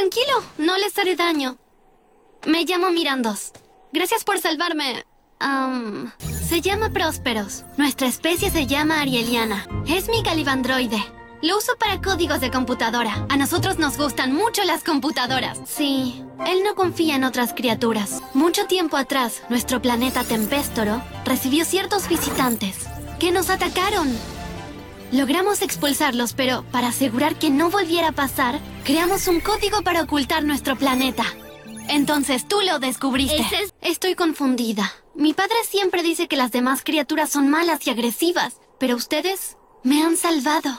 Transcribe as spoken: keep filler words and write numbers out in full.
Tranquilo, no les haré daño. Me llamo Mirandos. Gracias por salvarme. Um, se llama Prósperos. Nuestra especie se llama Arieliana. Es mi calibandroide. Lo uso para códigos de computadora. A nosotros nos gustan mucho las computadoras. Sí, él no confía en otras criaturas. Mucho tiempo atrás, nuestro planeta Tempestoro recibió ciertos visitantes que nos atacaron. Logramos expulsarlos, pero para asegurar que no volviera a pasar, creamos un código para ocultar nuestro planeta. Entonces tú lo descubriste. ¿Ese es? Estoy confundida. Mi padre siempre dice que las demás criaturas son malas y agresivas, pero ustedes me han salvado.